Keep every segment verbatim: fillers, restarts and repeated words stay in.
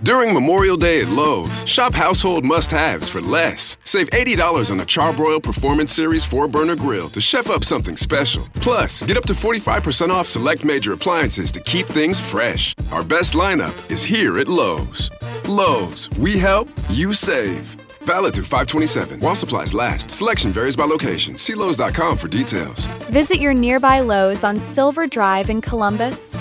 During Memorial Day at Lowe's, shop household must-haves for less. Save eighty dollars on a Charbroil Performance Series four burner grill to chef up something special. Plus, get up to forty-five percent off select major appliances to keep things fresh. Our best lineup is here at Lowe's. Lowe's, we help, you save. Valid through five twenty-seven. While supplies last. Selection varies by location. See Lowe's dot com for details. Visit your nearby Lowe's on Silver Drive in Columbus.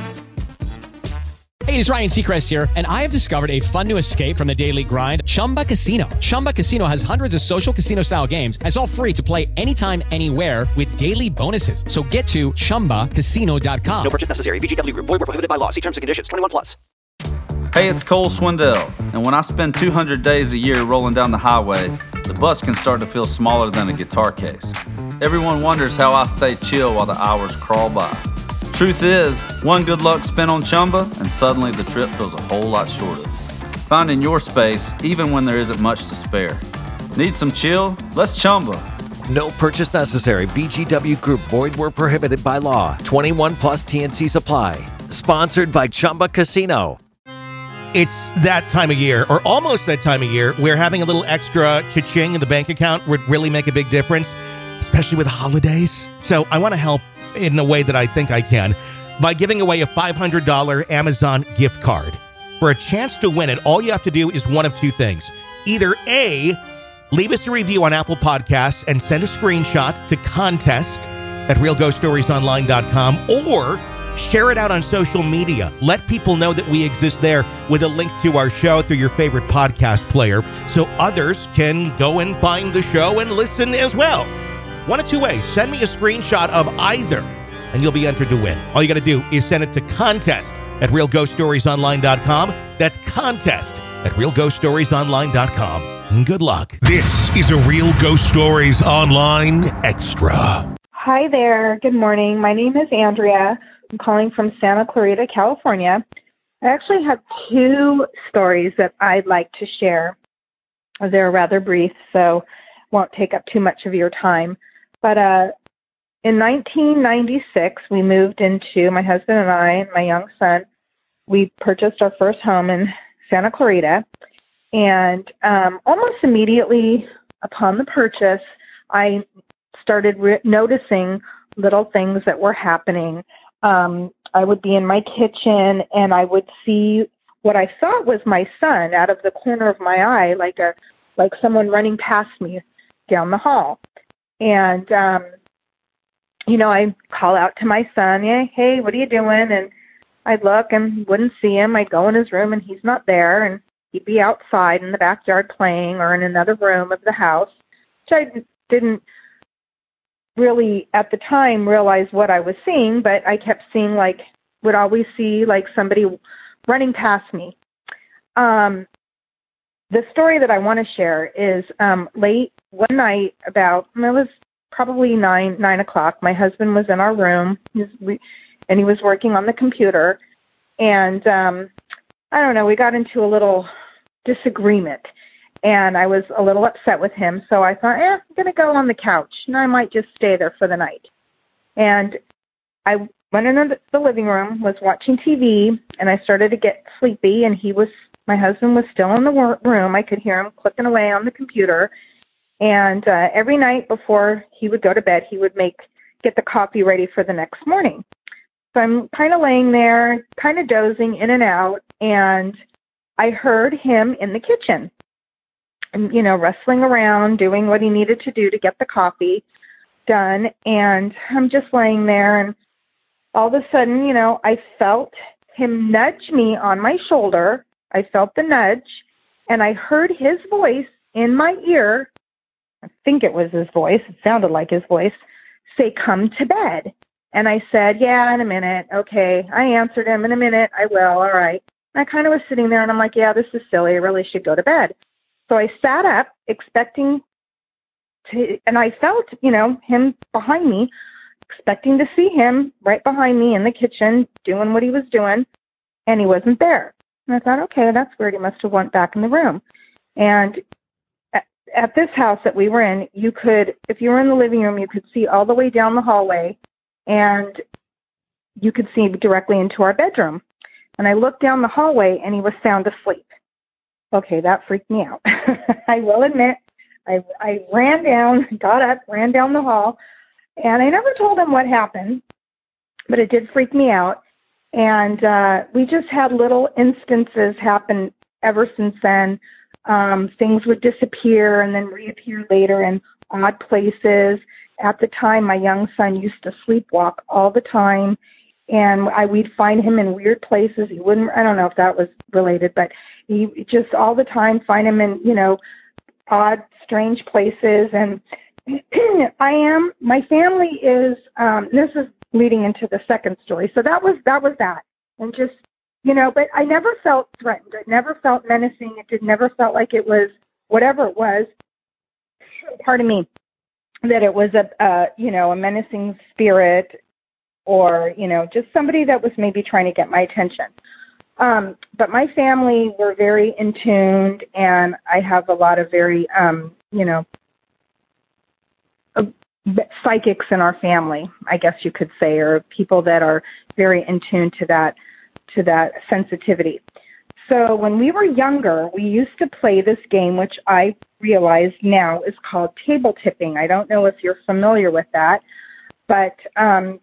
Hey, it's Ryan Seacrest here, and I have discovered a fun new escape from the daily grind, Chumba Casino. Chumba Casino has hundreds of social casino-style games, and it's all free to play anytime, anywhere with daily bonuses. So get to Chumba Casino dot com. No purchase necessary. V G W Group. Void where prohibited by law. See terms and conditions. twenty-one plus. Hey, it's Cole Swindell, and when I spend two hundred days a year rolling down the highway, the bus can start to feel smaller than a guitar case. Everyone wonders how I stay chill while the hours crawl by. Truth is, one good luck spent on Chumba, and suddenly the trip feels a whole lot shorter. Finding your space, even when there isn't much to spare. Need some chill? Let's Chumba. No purchase necessary. V G W Group. Void where prohibited by law. twenty-one plus T N C supply. Sponsored by Chumba Casino. It's that time of year, or almost that time of year, where having a little extra cha-ching in the bank account would really make a big difference, especially with holidays. So I want to help in a way that I think I can by giving away a five hundred dollars Amazon gift card. For a chance to win it, all you have to do is one of two things. Either A, leave us a review on Apple Podcasts and send a screenshot to contest at real ghost stories online dot com, or share it out on social media. Let people know that we exist there with a link to our show through your favorite podcast player so others can go and find the show and listen as well. One of two ways. Send me a screenshot of either, and you'll be entered to win. All you got to do is send it to contest at real ghost stories online dot com. That's contest at real ghost stories online dot com. And good luck. This is a Real Ghost Stories Online Extra. Hi there. Good morning. My name is Andrea. I'm calling from Santa Clarita, California. I actually have two stories that I'd like to share. They're rather brief, so won't take up too much of your time. But uh, in nineteen ninety-six, we moved into, my husband and I and my young son, we purchased our first home in Santa Clarita. And um, almost immediately upon the purchase, I started re- noticing little things that were happening. Um, I would be in my kitchen and I would see what I thought was my son out of the corner of my eye, like a like someone running past me down the hall. And, um, you know, I'd call out to my son, hey, hey, what are you doing? And I'd look and wouldn't see him. I'd go in his room and he's not there. And he'd be outside in the backyard playing or in another room of the house, which I didn't really at the time realize what I was seeing, but I kept seeing like, would always see like somebody running past me. Um, the story that I want to share is um, late one night about, it was probably nine, nine o'clock. My husband was in our room he was, and he was working on the computer. And um, I don't know, we got into a little disagreement. And I was a little upset with him, so I thought, eh, I'm going to go on the couch, and I might just stay there for the night. And I went in the living room, was watching T V, and I started to get sleepy, and he was, my husband was still in the room. I could hear him clicking away on the computer. And uh, every night before he would go to bed, he would make get the coffee ready for the next morning. So I'm kind of laying there, kind of dozing in and out, and I heard him in the kitchen. And, you know, wrestling around, doing what he needed to do to get the coffee done. And I'm just laying there, and all of a sudden, you know, I felt him nudge me on my shoulder. I felt the nudge, and I heard his voice in my ear. I think it was his voice. It sounded like his voice, say, come to bed. And I said, yeah, in a minute. Okay. I answered him, in a minute. I will. All right. And I kind of was sitting there, and I'm like, yeah, this is silly. I really should go to bed. So I sat up expecting to, and I felt, you know, him behind me, expecting to see him right behind me in the kitchen doing what he was doing, and he wasn't there. And I thought, okay, that's weird. He must have went back in the room. And at, at this house that we were in, you could, if you were in the living room, you could see all the way down the hallway, and you could see directly into our bedroom. And I looked down the hallway, and he was sound asleep. Okay, that freaked me out. I will admit, I, I ran down, got up, ran down the hall, and I never told him what happened, but it did freak me out. And uh, we just had little instances happen ever since then. Um, things would disappear and then reappear later in odd places. At the time, my young son used to sleepwalk all the time, and I, we'd find him in weird places. He wouldn't, I don't know if that was related, but he just all the time find him in, you know, odd, strange places. And I am, my family is, um, this is leading into the second story. So that was, that was that. And just, you know, but I never felt threatened. It never felt menacing. It did never felt like it was whatever it was. Pardon me, that it was a, uh, you know, a menacing spirit or, you know, just somebody that was maybe trying to get my attention. Um, but my family were very in tune, and I have a lot of very, um, you know, uh, psychics in our family, I guess you could say, or people that are very in tune to that, to that sensitivity. So when we were younger, we used to play this game, which I realize now is called table tipping. I don't know if you're familiar with that, but um,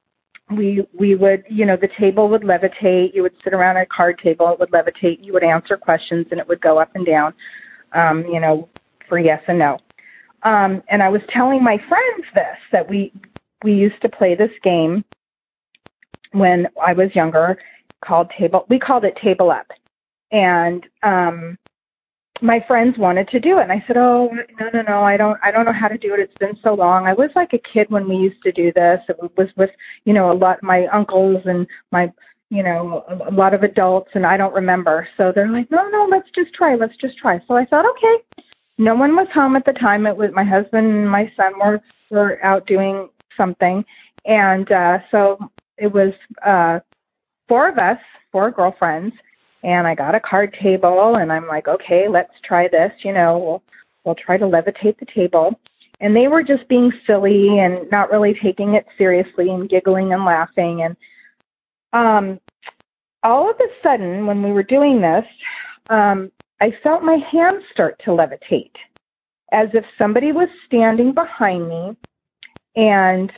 we we would, you know, the table would levitate. You would sit around a card table. It would levitate. You would answer questions, and it would go up and down, um, you know, for yes and no. Um, and I was telling my friends this, that we we used to play this game when I was younger called table. We called it Table Up. And um, my friends wanted to do it, and I said, "Oh, no, no, no! I don't, I don't know how to do it. It's been so long. I was like a kid when we used to do this. It was with, you know, a lot my uncles and my, you know, a, a lot of adults, and I don't remember." So they're like, "No, no, let's just try. Let's just try." So I thought, okay. No one was home at the time. It was my husband and my son were were out doing something, and uh, so it was uh, four of us, four girlfriends. And I got a card table, and I'm like, okay, let's try this. You know, we'll we'll try to levitate the table. And they were just being silly and not really taking it seriously and giggling and laughing. And um, all of a sudden, when we were doing this, um, I felt my hands start to levitate, as if somebody was standing behind me, and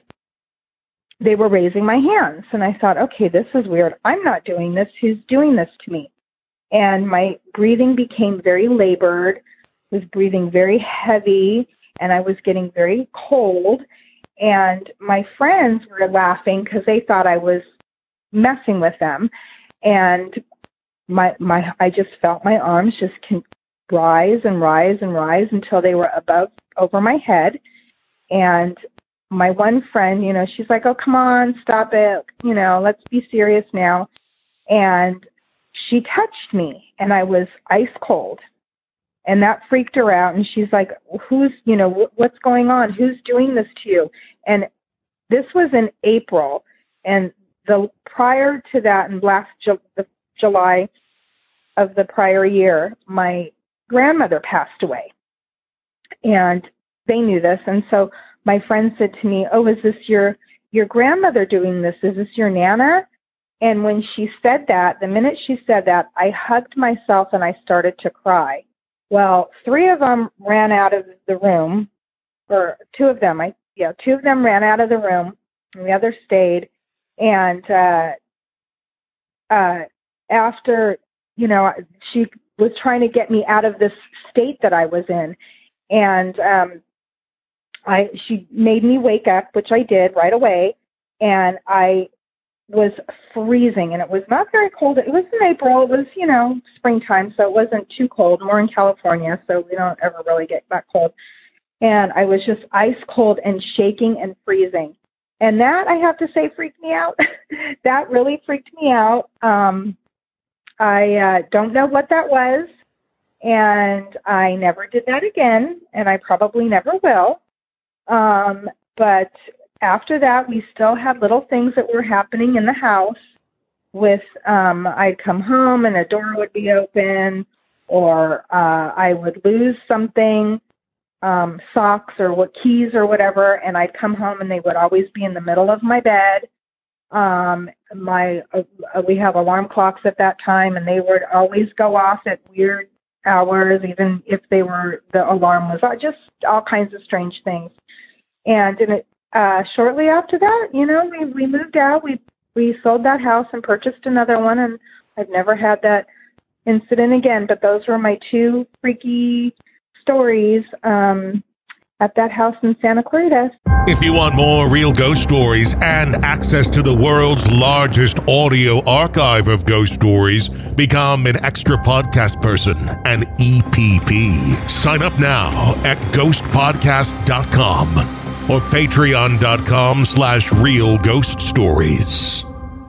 they were raising my hands. And I thought, okay, this is weird. I'm not doing this. Who's doing this to me? And my breathing became very labored, was breathing very heavy, and I was getting very cold. And my friends were laughing because they thought I was messing with them. And my my I just felt my arms just can rise and rise and rise until they were above over my head. And my one friend, you know, she's like, "Oh, come on, stop it. You know, let's be serious now." And she touched me, and I was ice cold. And that freaked her out. And she's like, "Who's, you know, wh- what's going on? Who's doing this to you?" And this was in April. And the prior to that, in last Ju- the July of the prior year, my grandmother passed away. And they knew this. And so my friend said to me, "Oh, is this your, your grandmother doing this? Is this your Nana?" And when she said that, the minute she said that, I hugged myself and I started to cry. Well, three of them ran out of the room, or two of them, I yeah, two of them ran out of the room, and the other stayed. And uh, uh, after, you know, she was trying to get me out of this state that I was in, and um, I she made me wake up, which I did right away, and I was freezing, and it was not very cold. It was in April. It was, you know, springtime, so it wasn't too cold. More in California, so we don't ever really get that cold. And I was just ice cold and shaking and freezing. And that, I have to say, freaked me out. That really freaked me out. Um, I uh, don't know what that was, and I never did that again, and I probably never will. Um, but after that, we still had little things that were happening in the house with, um, I'd come home and a door would be open, or uh, I would lose something, um, socks or what keys or whatever, and I'd come home and they would always be in the middle of my bed. Um, my uh, we have alarm clocks at that time, and they would always go off at weird hours, even if they were, the alarm was on, just all kinds of strange things. And in it, uh, shortly after that, you know, we, we moved out, we, we sold that house and purchased another one, and I've never had that incident again. But those were my two freaky stories um, at that house in Santa Clarita. If you want more real ghost stories and access to the world's largest audio archive of ghost stories, become an extra podcast person, an E P P. Sign up now at ghost podcast dot com or patreon.com slash real ghost stories.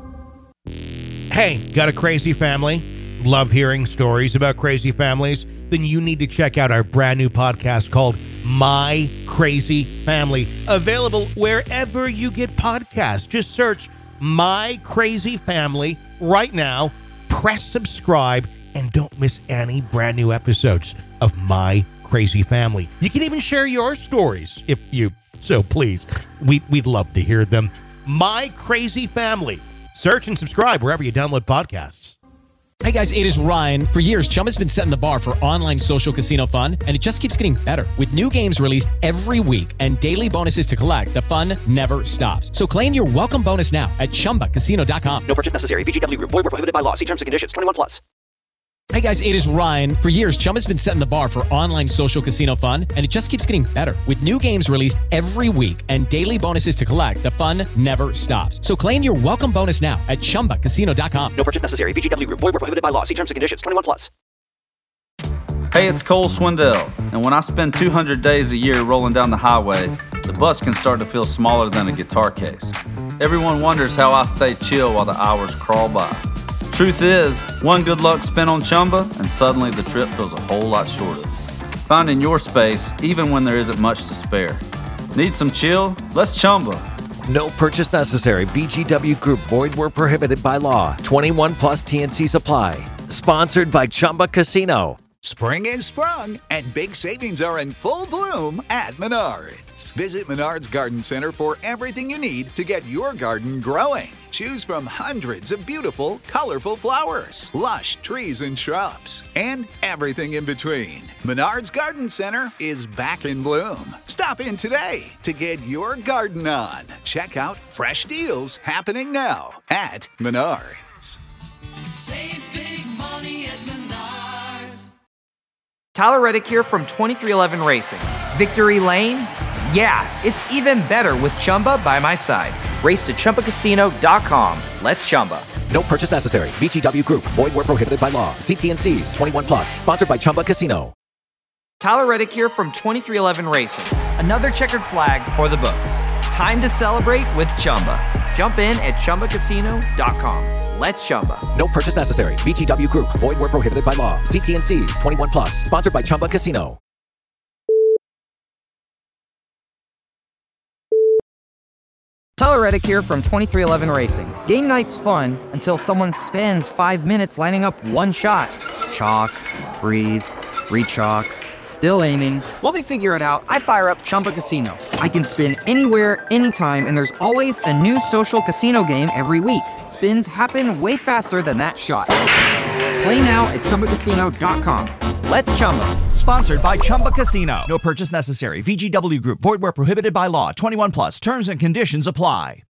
Hey, got a crazy family? Love hearing stories about crazy families? Then you need to check out our brand new podcast called My Crazy Family. Available wherever you get podcasts. Just search My Crazy Family right now. Press subscribe and don't miss any brand new episodes of My Crazy Family. You can even share your stories if you so please. We, we'd love to hear them. My Crazy Family. Search and subscribe wherever you download podcasts. Hey guys, it is Ryan. For years, Chumba's been setting the bar for online social casino fun, and it just keeps getting better. With new games released every week and daily bonuses to collect, the fun never stops. So claim your welcome bonus now at chumba casino dot com. No purchase necessary. V G W Group. Void where prohibited by law. See terms and conditions. twenty-one plus. Hey guys, it is Ryan. For years, Chumba's been setting the bar for online social casino fun, and it just keeps getting better. With new games released every week and daily bonuses to collect, the fun never stops. So claim your welcome bonus now at chumba casino dot com. No purchase necessary. V G W Group. Void where prohibited by law. See terms and conditions. twenty-one plus. Hey, it's Cole Swindell, and when I spend two hundred days a year rolling down the highway, the bus can start to feel smaller than a guitar case. Everyone wonders how I stay chill while the hours crawl by. Truth is, one good luck spin on Chumba, and suddenly the trip feels a whole lot shorter. Finding your space, even when there isn't much to spare. Need some chill? Let's Chumba. No purchase necessary. V G W Group. Void where prohibited by law. twenty-one plus T N C supply. Sponsored by Chumba Casino. Spring is sprung, and big savings are in full bloom at Menards. Visit Menards Garden Center for everything you need to get your garden growing. Choose from hundreds of beautiful, colorful flowers, lush trees and shrubs, and everything in between. Menards Garden Center is back in bloom. Stop in today to get your garden on. Check out fresh deals happening now at Menards. Save big money at Menards. Tyler Reddick here from twenty-three eleven Racing. Victory Lane? Yeah, it's even better with Chumba by my side. Race to chumba casino dot com. Let's Chumba. No purchase necessary. V G W Group. Void where prohibited by law. See T N Cs. twenty-one plus. Sponsored by Chumba Casino. Tyler Reddick here from twenty-three eleven Racing. Another checkered flag for the books. Time to celebrate with Chumba. Jump in at chumba casino dot com. Let's Chumba. No purchase necessary. V G W Group. Void where prohibited by law. See T N Cs. twenty-one plus. Sponsored by Chumba Casino. Tyler Reddick here from twenty-three eleven Racing. Game night's fun until someone spends five minutes lining up one shot. Chalk, breathe, re-chalk, still aiming. While they figure it out, I fire up Chumba Casino. I can spin anywhere, anytime, and there's always a new social casino game every week. Spins happen way faster than that shot. Play now at chumba casino dot com. Let's Chumba. Sponsored by Chumba Casino. No purchase necessary. V G W Group. Void where prohibited by law. twenty-one plus. Terms and conditions apply.